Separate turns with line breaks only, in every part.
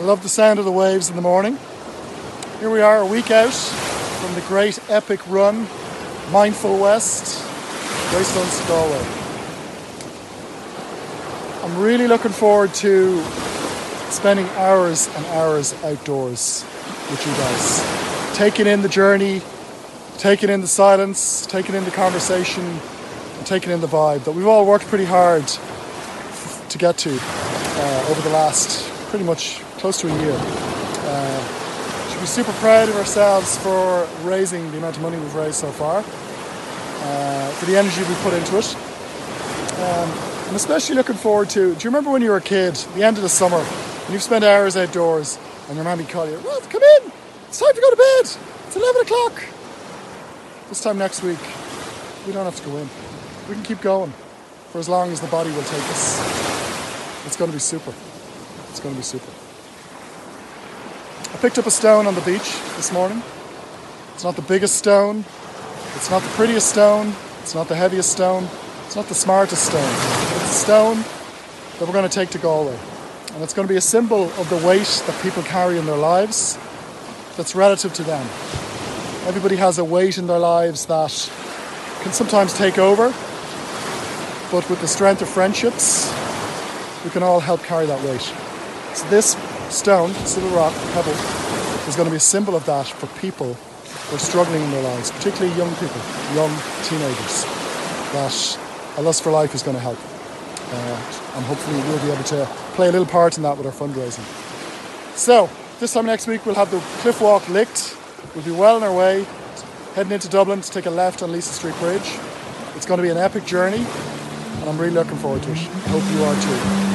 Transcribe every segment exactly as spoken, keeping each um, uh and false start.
love the sound of the waves in the morning. Here we are a week out from the great epic run, Mindful West, Greystones to Galway. I'm really looking forward to spending hours and hours outdoors with you guys. Taking in the journey, taking in the silence, taking in the conversation, and taking in the vibe that we've all worked pretty hard to get to uh, over the last pretty much close to a year. Uh, should be super proud of ourselves for raising the amount of money we've raised so far, uh, for the energy we put into it. Um, I'm especially looking forward to, do you remember when you were a kid, the end of the summer, and you've spent hours outdoors and your mammy called you, Ralph, come in, it's time to go to bed, it's eleven o'clock. This time next week, we don't have to go in. We can keep going for as long as the body will take us. It's going to be super. It's going to be super. I picked up a stone on the beach this morning. It's not the biggest stone. It's not the prettiest stone. It's not the heaviest stone. It's not the smartest stone. It's a stone that we're going to take to Galway. And it's going to be a symbol of the weight that people carry in their lives that's relative to them. Everybody has a weight in their lives that can sometimes take over, but with the strength of friendships, we can all help carry that weight. So this stone, this little rock, pebble, is going to be a symbol of that for people who are struggling in their lives, particularly young people, young teenagers, that a Lust for Life is going to help. Uh, and hopefully we'll be able to play a little part in that with our fundraising. So, this time next week we'll have the cliff walk licked. We'll be well on our way, heading into Dublin to take a left on Leeson Street Bridge. It's going to be an epic journey, and I'm really looking forward to it. I hope you are too.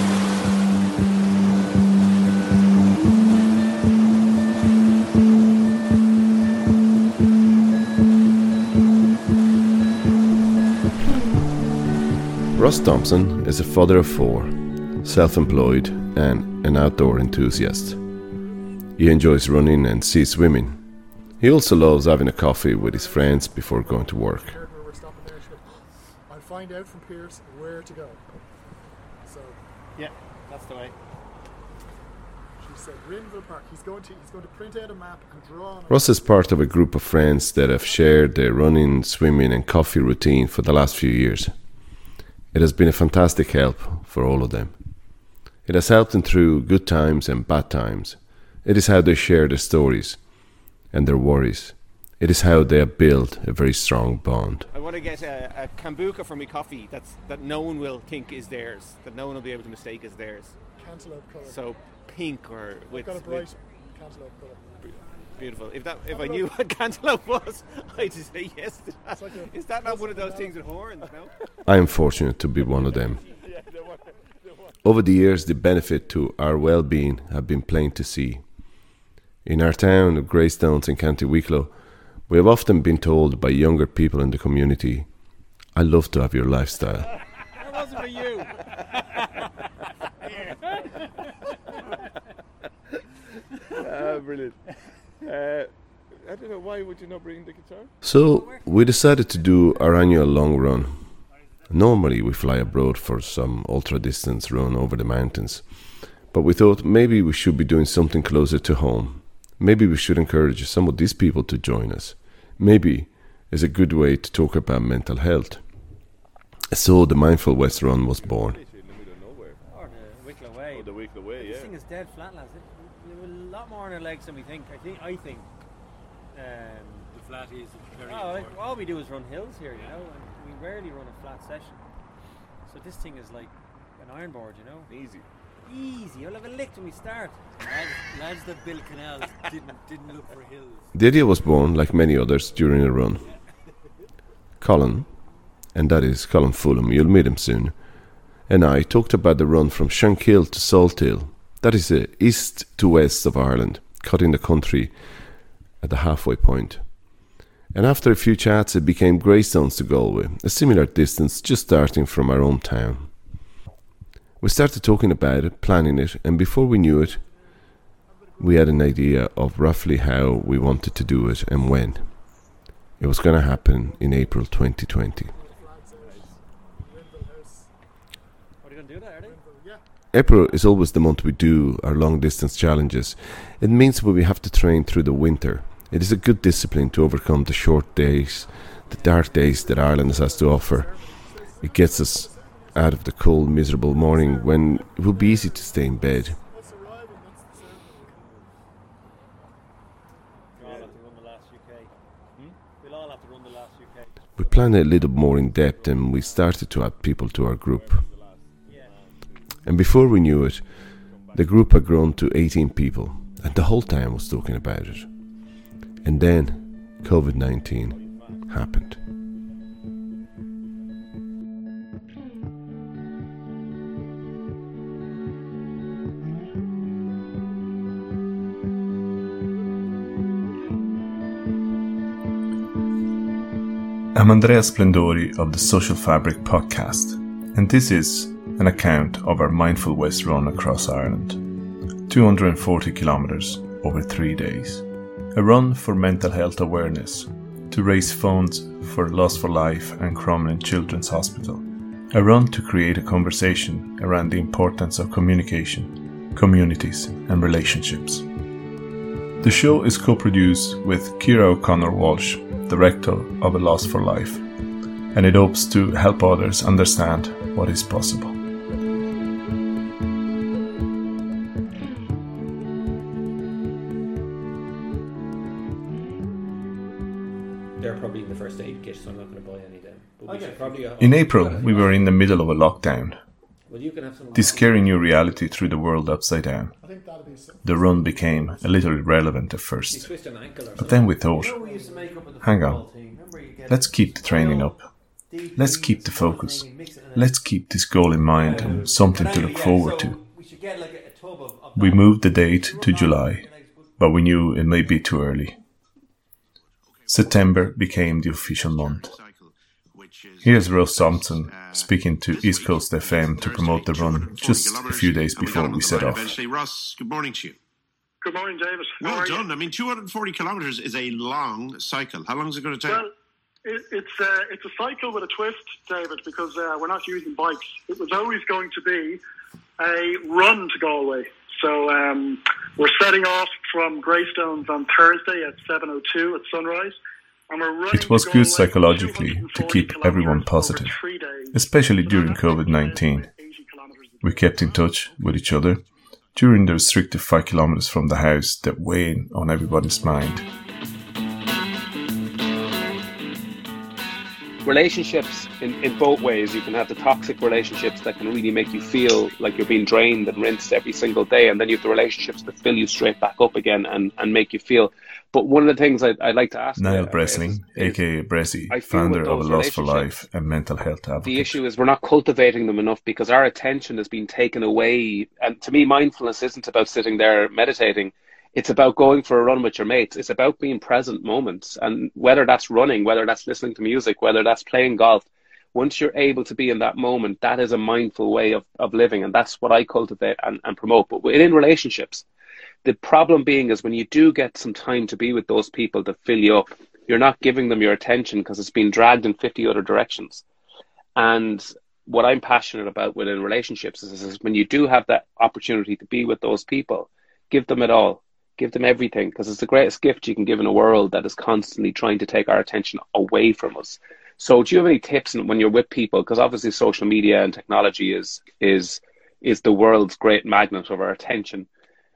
Ross Thompson is a father of four, self-employed and an outdoor enthusiast. He enjoys running and sea swimming. He also loves having a coffee with his friends before going to work.
I'll find out from Pierce where to go. So
yeah, that's the way.
She said Rinville Park. He's going to he's going to print out a map and draw on it.
Ross is part of a group of friends that have shared their running, swimming and coffee routine for the last few years. It has been a fantastic help for all of them. It has helped them through good times and bad times. It is how they share their stories and their worries. It is how they have built a very strong bond.
I want to get a, a kombucha for my coffee that's that no one will think is theirs, that no one will be able to mistake as theirs.
Cantaloupe colour.
So pink or with.
I've got a bright
with
cantaloupe colour.
Beautiful. If that, if I knew what cantaloupe was, I'd say yes to that.
Like a,
is that not one of those things with horns? No.
I am fortunate to be one of them. Over the years, the benefit to our well-being have been plain to see. In our town of Greystones in County Wicklow, we have often been told by younger people in the community, "I love to have your lifestyle."
That wasn't for you. Ah, brilliant. Uh, I don't know, why would you not bring the guitar?
So we decided to do our annual long run. Normally we fly abroad for some ultra-distance run over the mountains, but we thought maybe we should be doing something closer to home. Maybe we should encourage some of these people to join us. Maybe it's a good way to talk about mental health. So the Mindful West Run was born.
Or the Wicklow Way.
Oh, the Wicklow Way, yeah.
This thing is dead flat, lads. It, it, a lot more on our legs than we think. I think. I think. Um,
The flat is very
oh, like,
important.
all we do is run hills here, you know, and we rarely run a flat session. So this thing is like an iron board, you know.
Easy.
Easy. I'll have a lick when we start.
Lads, lads that built canals didn't didn't look for hills.
The idea was born, like many others, during a run. Colin, and that is Colin Fulham, you'll meet him soon, and I talked about the run from Shankill to Salthill. That is the east to west of Ireland, cutting the country at the halfway point. And after a few chats it became Greystones to Galway, a similar distance just starting from our own town. We started talking about it, planning it, and before we knew it, we had an idea of roughly how we wanted to do it and when. It was going to happen in April twenty twenty.
Are they going to do that, are they?
Yeah.
April is always the month we do our long distance challenges. It means we have to train through the winter. It is a good discipline to overcome the short days, the dark days that Ireland has to offer. It gets us out of the cold, miserable morning when it will be easy to stay in bed. We planned a little more in depth and we started to add people to our group. And before we knew it, the group had grown to eighteen people, and the whole town was talking about it. And then COVID nineteen happened.
I'm Andrea Splendori of the Social Fabric podcast, and this is an account of our Mindful West run across Ireland. two hundred forty kilometres over three days. A run for mental health awareness, to raise funds for Lost for Life and Crumlin Children's Hospital. A run to create a conversation around the importance of communication, communities and relationships. The show is co-produced with Ciara O'Connor Walsh, Director of A Lost for Life, and it hopes to help others understand what is possible.
They're probably in the first aid kit, so I'm not going to buy any of them. But we should probably, uh,
In April, we were in the middle of a lockdown.
well, you can have some.
This scary new reality threw the world upside down.
I think that'd be so.
The run became a little irrelevant at
You
first.
twist an ankle or
But
something.
then we thought,
We used to make up with the
hang
football
on,
team. Remember you get
let's keep the training up.
deep
Let's
freeze,
keep the
sort of
focus.
thing, mix it in a-
Let's keep this goal in mind and something
But
to
anyway,
look
yeah,
forward
so
to.
we should get like a, a tub of, of
We
that.
moved the date to July, but we knew it may be too early. September became the official month. Here's Rose Thompson speaking to East Coast F M to promote the run just a few days before we set off.
Eventually, Ross, good morning to you.
Good morning, David. How
Well
are you?
done. I mean, two hundred forty kilometres is a long cycle. How long is it going to take?
Well, it, it's uh, it's a cycle with a twist, David, because uh, we're not using bikes. It was always going to be a run to Galway. So um, we're setting off from Greystones on Thursday at seven oh two at sunrise. And we're running
It was
to
good
Galway
psychologically
two hundred
to
forty
keep everyone
kilometres
positive,
over three days.
especially
So
during
that
COVID
takes us
nineteen.
about eighty kilometres.
We kept in touch with each other during the restricted five kilometres from the house that weighed on everybody's mind.
Relationships in, in both ways. You can have the toxic relationships that can really make you feel like you're being drained and rinsed every single day, and then you have the relationships that fill you straight back up again and, and make you feel. But one of the things I'd, I'd like to ask
Niall
you,
Bressling,
is-
aka Bressy,
I feel
founder
with
of A
those
Lost for
relationships,
Life and mental health
the
advocate.
issue is we're not cultivating them enough because our attention has been taken away. And to me, mindfulness isn't about sitting there meditating. It's about going for a run with your mates. It's about being present moments. And whether that's running, whether that's listening to music, whether that's playing golf, once you're able to be in that moment, that is a mindful way of, of living. And that's what I cultivate and, and promote. But within relationships, the problem being is when you do get some time to be with those people that fill you up, you're not giving them your attention because it's been dragged in fifty other directions. And what I'm passionate about within relationships is, is when you do have that opportunity to be with those people, give them it all. Give them everything, because it's the greatest gift you can give in a world that is constantly trying to take our attention away from us. So do you have any tips when you're with people? Because obviously social media and technology is is is the world's great magnet of our attention.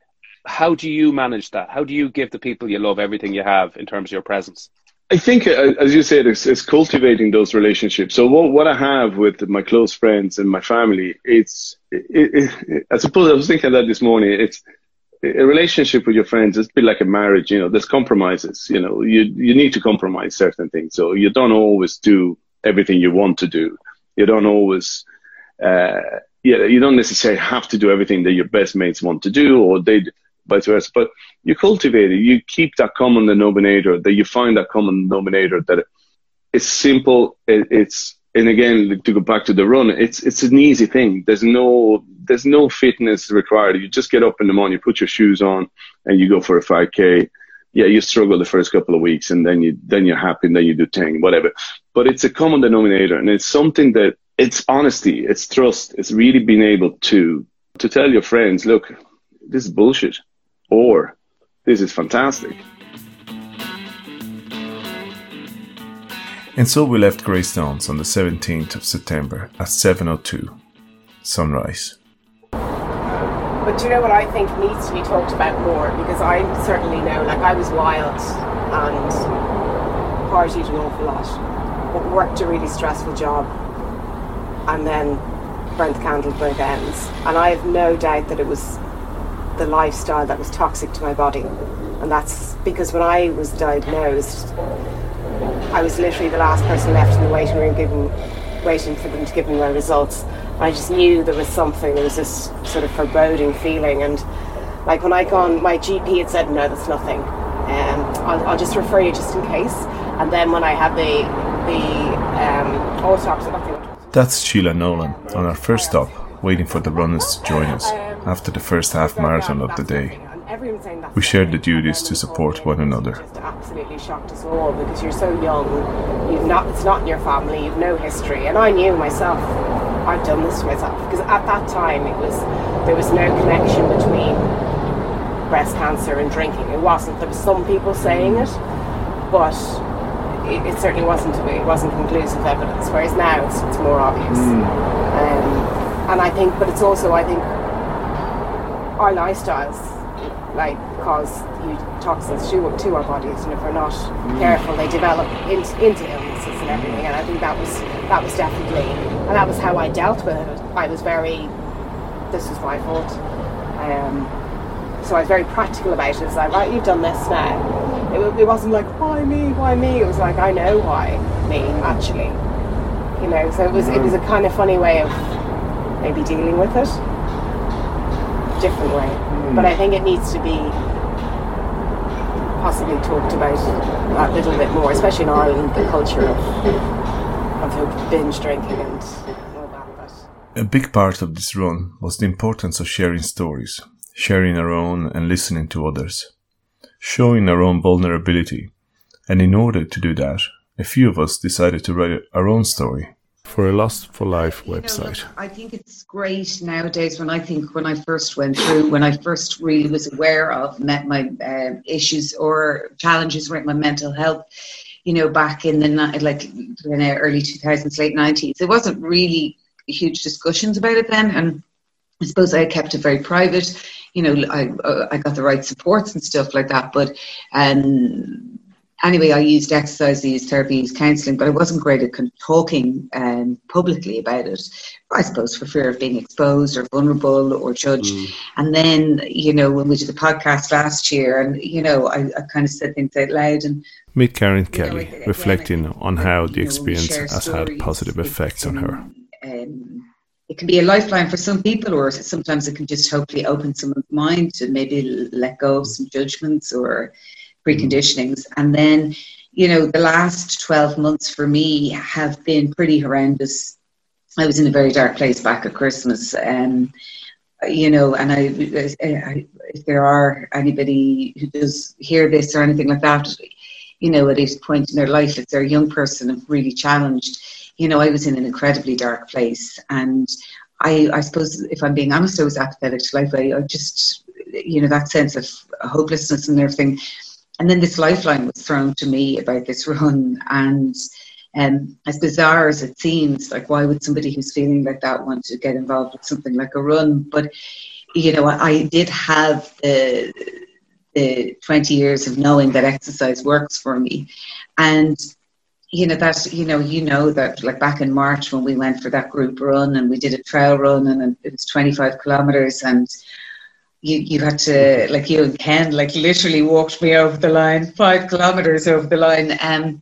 How do you manage that? How do you give the people you love everything you have in terms of your presence?
I think, uh, as you said, it's, it's cultivating those relationships. So what, what I have with my close friends and my family, it's, it, it, I suppose I was thinking that this morning, it's a relationship with your friends. It's a bit like a marriage, you know, there's compromises, you know, you, you need to compromise certain things. So you don't always do everything you want to do. You don't always, uh, yeah, you don't necessarily have to do everything that your best mates want to do, or they vice versa, but you cultivate it. You keep that common denominator, that you find that common denominator, that it's simple. It, it's, and again, to go back to the run, it's, it's an easy thing. There's no, there's no fitness required. You just get up in the morning, you put your shoes on and you go for a five K. Yeah, you struggle the first couple of weeks and then you, then you're happy and then you do ten, whatever. But it's a common denominator, and it's something that it's honesty, it's trust, it's really being able to To tell your friends, look, this is bullshit, or this is fantastic.
And so we left Greystones on the seventeenth of September at seven oh two, sunrise.
But do you know what I think needs to be talked about more? Because I certainly know, like, I was wild and partied an awful lot, but worked a really stressful job and then burnt the candle at both ends. And I have no doubt that it was the lifestyle that was toxic to my body. And that's because when I was diagnosed, I was literally the last person left in the waiting room giving, waiting for them to give me my results. I just knew there was something, there was this sort of foreboding feeling, and like when I gone, my G P had said, no, that's nothing. Um, I'll, I'll just refer you just in case. And then when I had the, the um, autopsy,
That's Sheila Nolan on our first stop, waiting for the runners to join us after the first half marathon of the day. We shared the duties to support one another.
Just absolutely shocked us all because you're so young, you've not, it's not in your family, you've no history. And I knew myself, I've done this to myself, because at that time it was, there was no connection between breast cancer and drinking. It wasn't. There was some people saying it, but it, it certainly wasn't. It wasn't conclusive evidence. Whereas now it's, it's more obvious. Mm. Um, and I think, but it's also, I think, our lifestyles, like, cause huge toxins to, to our bodies, and if we're not mm. careful, they develop into, into illnesses and everything. And I think that was that was definitely, and that was how I dealt with it. I was very, this was my fault. Um, so I was very practical about it. It's like, right, you've done this now. It, it wasn't like, why me, why me? It was like, I know why me, actually. You know, so it was it was a kind of funny way of maybe dealing with it. Different way. Mm. But I think it needs to be possibly talked about a little bit more, especially in Ireland, the culture of, of binge drinking and all that. But.
A big part of this run was the importance of sharing stories, sharing our own and listening to others, showing our own vulnerability. And in order to do that, a few of us decided to write our own story for a Lost for Life website.
You know, look, I think it's great nowadays when I think when I first went through, when I first really was aware of, met my uh, issues or challenges with my mental health, you know, back in the like in the early two thousands, late nineties, there wasn't really huge discussions about it then. And I suppose I kept it very private. You know, I uh, I got the right supports and stuff like that. But um, anyway, I used exercise, I used therapy, I used counselling, but I wasn't great at talking um, publicly about it. I suppose for fear of being exposed or vulnerable or judged. Mm. And then, you know, when we did the podcast last year, and you know, I, I kind of said things out loud. And
meet Karen Kelly, know, reflecting again, on how the experience has had positive effects on her.
Um, it can be a lifeline for some people, or sometimes it can just hopefully open someone's mind to maybe let go of some judgments or preconditionings. And then, you know, the last twelve months for me have been pretty horrendous. I was in a very dark place back at Christmas, um, you know, and I, I, if there are anybody who does hear this or anything like that, you know, at a point in their life, if they're a young person and really challenged, you know, I was in an incredibly dark place. And I, I suppose, if I'm being honest, I was apathetic to life. I, I just, you know, that sense of hopelessness and everything. And then this lifeline was thrown to me about this run. And um, as bizarre as it seems, like, why would somebody who's feeling like that want to get involved with something like a run? But, you know, I did have the, the twenty years of knowing that exercise works for me. And you know, that, you know, you know that like back in March when we went for that group run and we did a trail run and it was twenty-five kilometers and you, you had to, like you and Ken, like literally walked me over the line, five kilometers over the line. Um,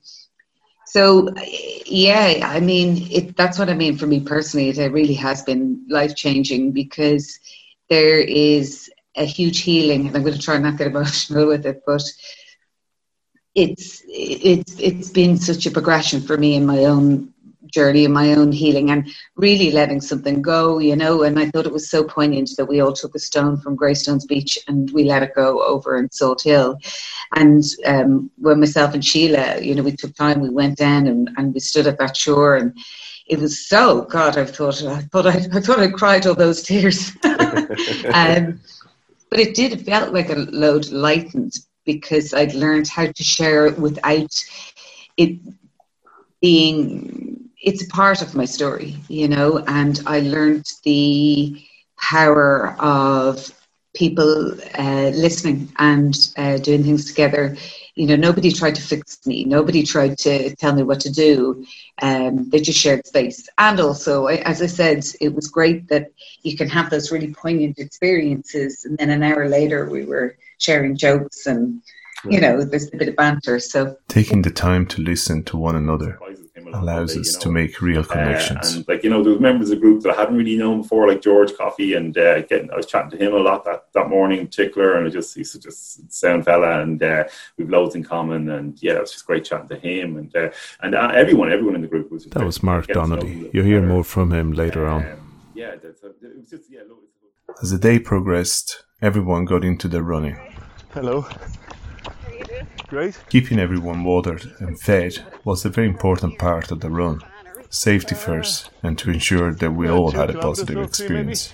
so, yeah, I mean, it, that's what I mean for me personally. It really has been life-changing because there is a huge healing, and I'm going to try not to get emotional with it, but it's it's it's been such a progression for me in my own journey and my own healing and really letting something go, you know. And I thought it was so poignant that we all took a stone from Greystones Beach and we let it go over in Salt Hill. And um, when myself and Sheila, you know, we took time, we went down and, and we stood at that shore, and it was so, God, I thought I thought I, I thought I cried all those tears. um, but it did, it felt like a load lightened, because I'd learned how to share it without it being, it's a part of my story, you know, and I learned the power of people uh, listening and uh, doing things together. You know, nobody tried to fix me. Nobody tried to tell me what to do. Um, they just shared space. And also, as I said, it was great that you can have those really poignant experiences, and then an hour later we were sharing jokes and, you know, there's a bit of banter. So
taking the time to listen to one another allows us to make real connections.
Uh, and like, you know, there was members of the group that I hadn't really known before, like George Coffey, and uh, getting, I was chatting to him a lot that, that morning in particular, and I just, he's such a sound fella, and uh, we've loads in common, and yeah, it was just great chatting to him, and uh, and uh, everyone, everyone in the group was.
That was Mark Donnelly. You'll hear more from him later on.
Um, yeah, that's a, it was just yeah. Loads.
As the day progressed, everyone got into their running.
Hello. Great.
Keeping everyone watered and fed was a very important part of the run. Safety first, and to ensure that we all had a positive experience.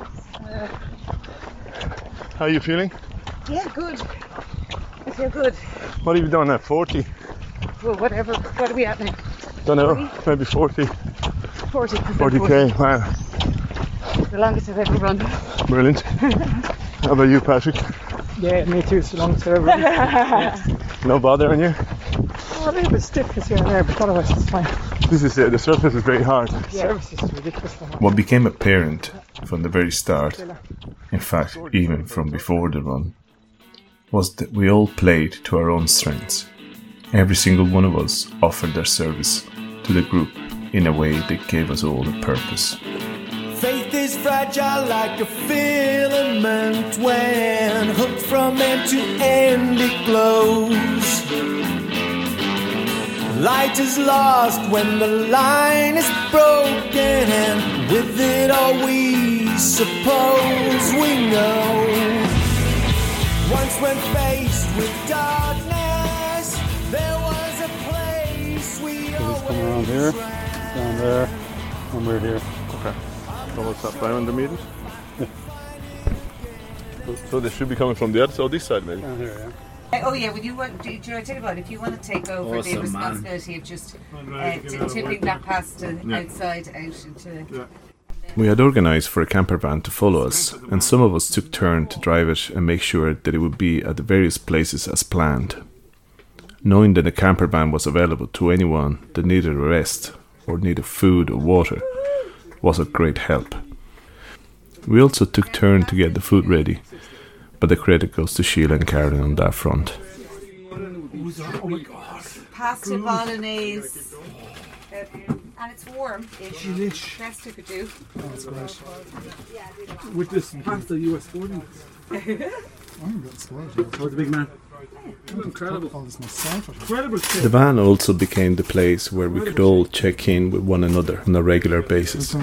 How are you feeling?
Yeah, good. I feel good.
What have you done at forty?
Well, whatever. What are we at now?
Don't know. Maybe forty.
forty.
forty k. Wow.
The longest I've ever run.
Brilliant. How about you, Patrick?
Yeah, me too. It's the longest I've ever run. Yeah.
No bother on you?
Oh, a little bit stiffness here and there, but otherwise it's fine.
This is it. The surface is very hard.
The yeah. surface is ridiculous.
What became apparent from the very start, in fact, even from before the run, was that we all played to our own strengths. Every single one of us offered their service to the group in a way that gave us all a purpose.
Faith is fragile like a filament. When hooked from end to end it glows. Light is lost when the line is broken, and with it all we suppose we know. Once when faced with darkness, there was a place we
so always come around here, down there, and we're here. Okay. So what's that diamond meeting? Yeah. So, so they should be coming from the other side, this side maybe? Down here, yeah.
Oh yeah, would you want? Do you, do you tell you what? If you want to take over awesome, the responsibility man. of just uh, t- tipping that pasta yeah. outside out into. Yeah.
We had organised for a camper van to follow us, and some of us took turn to drive it and make sure that it would be at the various places as planned. Knowing that a camper van was available to anyone that needed a rest or needed food or water was a great help. We also took turn to get the food ready, but the credit goes to Sheila and Karen on that front.
Oh my God. Pasta bolognese. And it's warm-ish. Best you could do.
Oh, that's great. With this pasta you were sporting. I'm getting spoiled. Oh, the big man. Oh, incredible. Incredible.
The van also became the place where we could all check in with one another on a regular basis.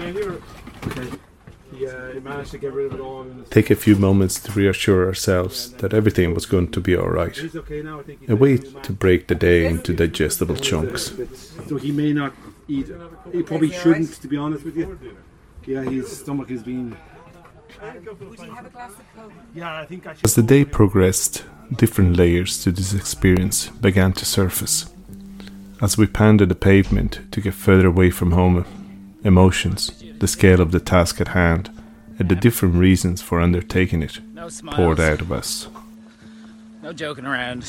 Take a few moments to reassure ourselves that everything was going to be alright. A way to break the day into digestible chunks.
So he may not eat. He probably shouldn't, to be honest with you. Yeah, his stomach has been.
Would you have a glass of Coke?
Yeah, I think I should.
As the day progressed, different layers to this experience began to surface. As we pounded the pavement to get further away from home, emotions, the scale of the task at hand, and the different reasons for undertaking it
no
poured out of us.
No joking around.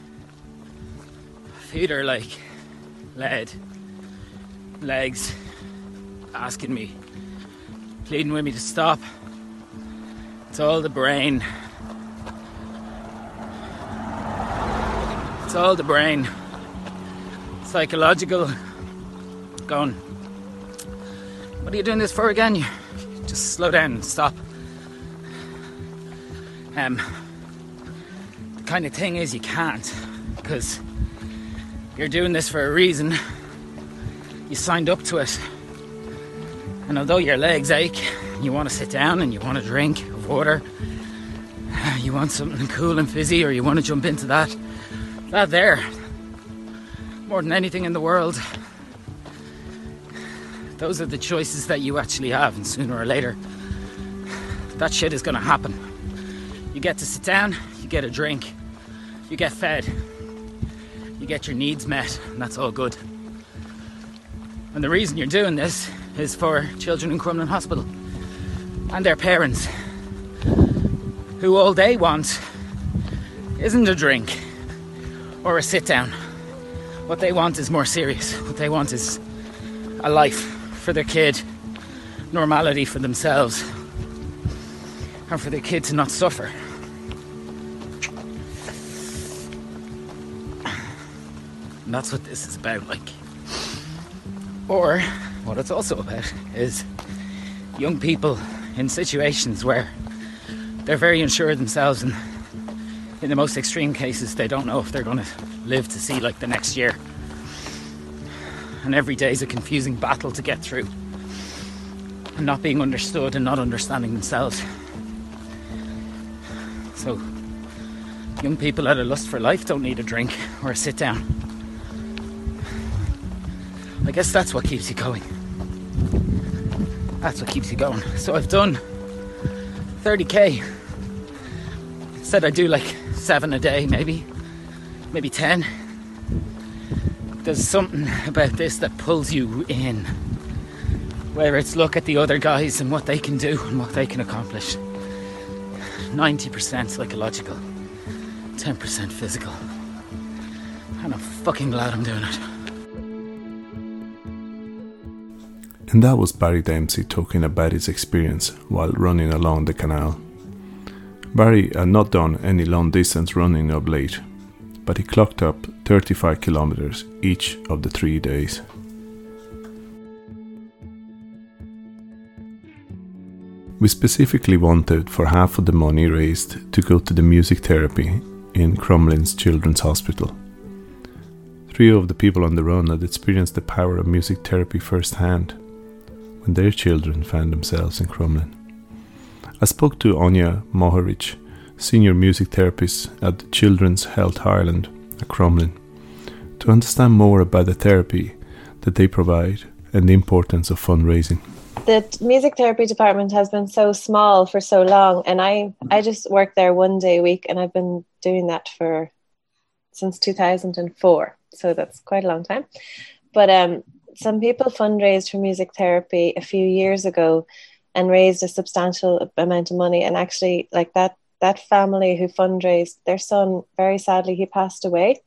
Feet are like lead. Legs asking me, pleading with me to stop. It's all the brain. It's all the brain. Psychological. Going, what are you doing this for again? You just slow down and stop. Um, the kind of thing is you can't, because you're doing this for a reason. You you signed up to it. And although your legs ache, you want to sit down and you want a drink of water, you want something cool and fizzy, or you want to jump into that, that there, more than anything in the world, those are the choices that you actually have, and sooner or later, that shit is going to happen. You get to sit down, you get a drink, you get fed, you get your needs met, and that's all good. And the reason you're doing this is for children in Crumlin Hospital and their parents, who all they want isn't a drink or a sit down. What they want is more serious. What they want is a life for their kid, normality for themselves, and for their kid to not suffer. And that's what this is about, like. Or what it's also about is young people in situations where they're very unsure of themselves, and in the most extreme cases they don't know if they're going to live to see like the next year, and every day is a confusing battle to get through, and not being understood and not understanding themselves. So young people that are lust for life don't need a drink or a sit down. I guess that's what keeps you going. That's what keeps you going. So I've done thirty k. Said I do like seven a day, maybe, maybe ten. There's something about this that pulls you in. Whether it's look at the other guys and what they can do and what they can accomplish. ninety percent psychological, ten percent physical. And I'm fucking glad I'm doing it.
And that was Barry Dempsey talking about his experience while running along the canal. Barry had not done any long distance running of late, but he clocked up thirty-five kilometers each of the three days. We specifically wanted for half of the money raised to go to the music therapy in Crumlin's Children's Hospital. Three of the people on the run had experienced the power of music therapy firsthand when their children found themselves in Crumlin. I spoke to Anya Mohoric, senior music therapist at Children's Health Ireland at Crumlin, to understand more about the therapy that they provide and the importance of fundraising.
The music therapy department has been so small for so long, and I, I just work there one day a week, and I've been doing that for since two thousand four, so that's quite a long time. But um, some people fundraised for music therapy a few years ago and raised a substantial amount of money, and actually like that that family who fundraised, their son, very sadly, he passed away,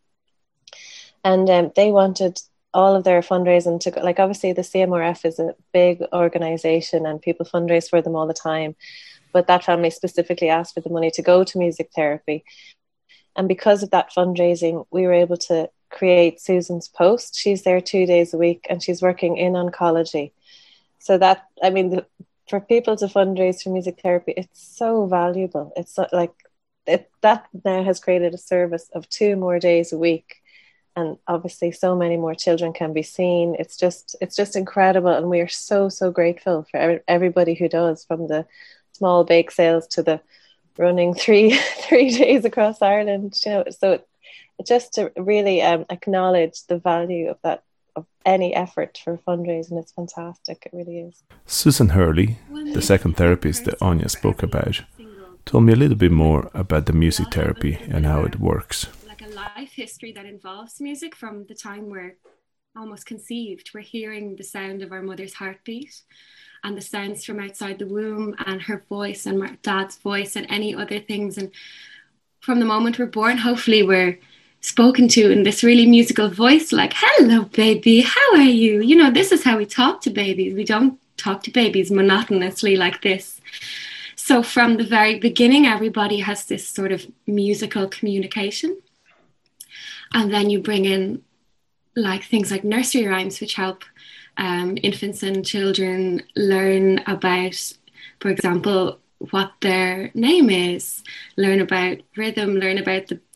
and um, they wanted all of their fundraising to go, like obviously the C M R F is a big organisation and people fundraise for them all the time, but that family specifically asked for the money to go to music therapy. And because of that fundraising, we were able to create Susan's Post. She's there two days a week and she's working in oncology. So that, I mean, the, for people to fundraise for music therapy, it's so valuable. It's so, like it, that now has created a service of two more days a week. And obviously so many more children can be seen. It's just, it's just incredible. And we are so, so grateful for every, everybody who does, from the small bake sales to the running three, three days across Ireland, you know, so it, just to really um, acknowledge the value of that, of any effort for fundraising. It's fantastic. It really is.
Susan Hurley, the second therapist that Anya spoke about, told me a little bit more about the music therapy and how it works.
Life history that involves music from the time we're almost conceived. We're hearing the sound of our mother's heartbeat and the sounds from outside the womb and her voice and my dad's voice and any other things. And from the moment we're born, hopefully we're spoken to in this really musical voice, like, hello, baby, how are you? You know, this is how we talk to babies. We don't talk to babies monotonously like this. So from the very beginning, everybody has this sort of musical communication. And then you bring in like things like nursery rhymes, which help um, infants and children learn about, for example, what their name is, learn about rhythm, learn about the,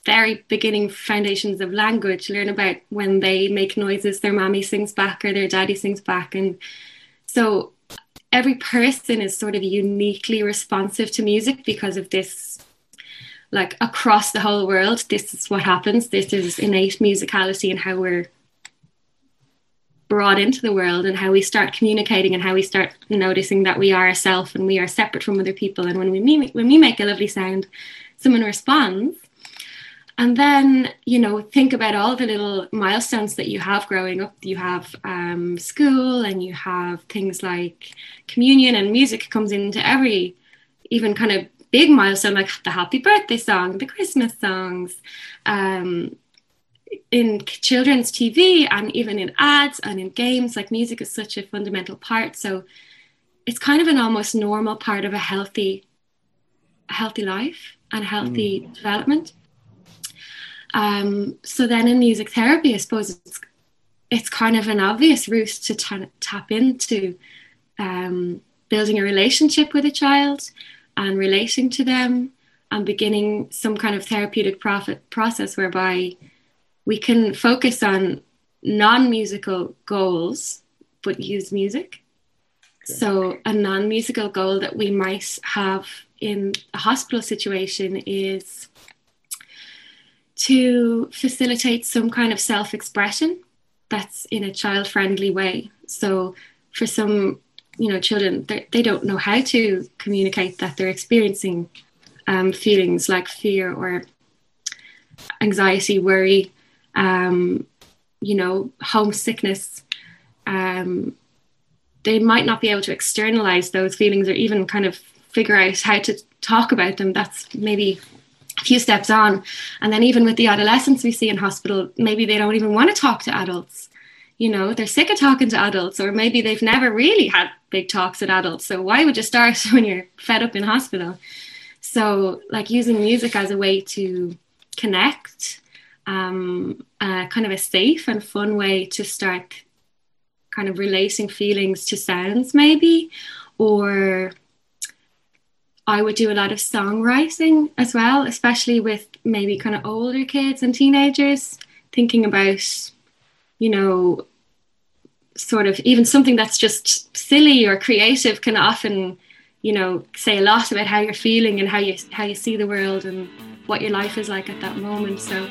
very beginning foundations of language, learn about when they make noises, their mommy sings back or their daddy sings back. And so every person is sort of uniquely responsive to music because of this, like across the whole world, this is what happens. This is innate musicality and how we're brought into the world and how we start communicating and how we start noticing that we are a self and we are separate from other people. And when we mimic, when we make a lovely sound, someone responds. And then, you know, think about all the little milestones that you have growing up. You have um, school, and you have things like communion, and music comes into every even kind of big milestone, like the happy birthday song, the Christmas songs, um, in children's T V, and even in ads and in games. Like, music is such a fundamental part. So it's kind of an almost normal part of a healthy, a healthy life and healthy mm. development. Um, so then in music therapy, I suppose it's, it's kind of an obvious route to t- tap into um, building a relationship with a child and relating to them and beginning some kind of therapeutic profit process whereby we can focus on non-musical goals, but use music. Okay. So a non-musical goal that we might have in a hospital situation is to facilitate some kind of self-expression that's in a child-friendly way. So for some, you know, children, they don't know how to communicate that they're experiencing um, feelings like fear or anxiety, worry, um, you know, homesickness. Um, they might not be able to externalize those feelings or even kind of figure out how to talk about them. That's maybe a few steps on. And then even with the adolescents we see in hospital, maybe they don't even want to talk to adults. You know, they're sick of talking to adults, or maybe they've never really had big talks with adults. So why would you start when you're fed up in hospital? So like using music as a way to connect, um, uh, kind of a safe and fun way to start kind of relating feelings to sounds maybe, or I would do a lot of songwriting as well, especially with maybe kind of older kids and teenagers, thinking about, you know, sort of even something that's just silly or creative can often, you know, say a lot about how you're feeling and how you how you see the world and what your life is like at that moment. So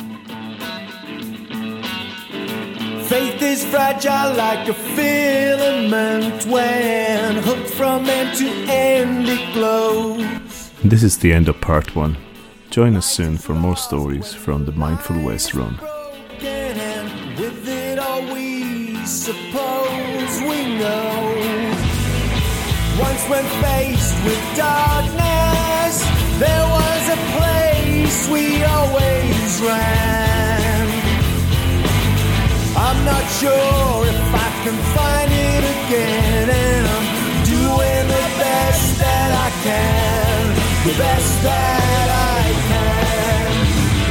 faith is fragile like a filament when hooked from end to end it glows.
This is the end of part one. Join us soon for more stories from the Mindful West Run.
And with it all we suppose we know. Once when faced with darkness, there was a place we always ran. I'm not sure if I can find it again, and I'm doing the best that I can, the best that I can.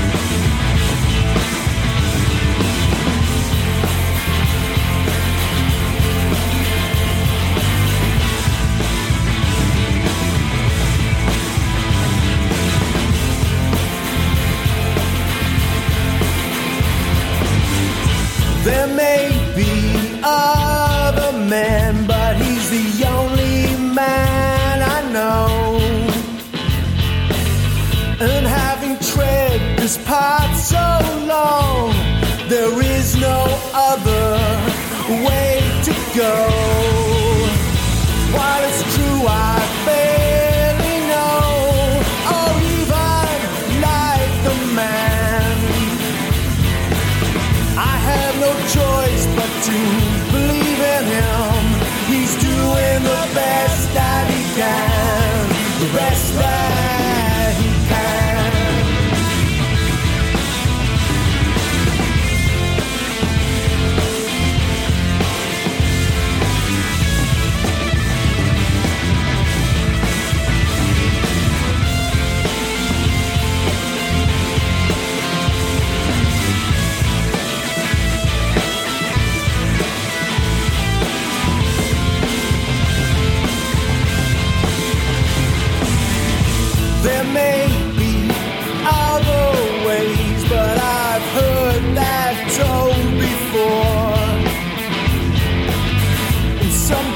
There may be other men, but he's the only man I know.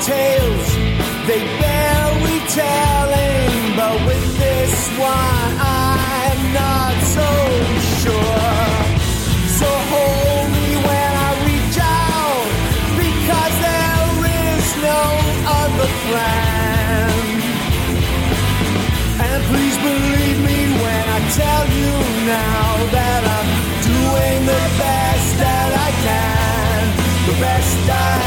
tales, they bear retelling, but with this one I'm not so sure. So hold me when I reach out, because there is no other plan. And please believe me when I tell you now that I'm doing the best that I can, the best I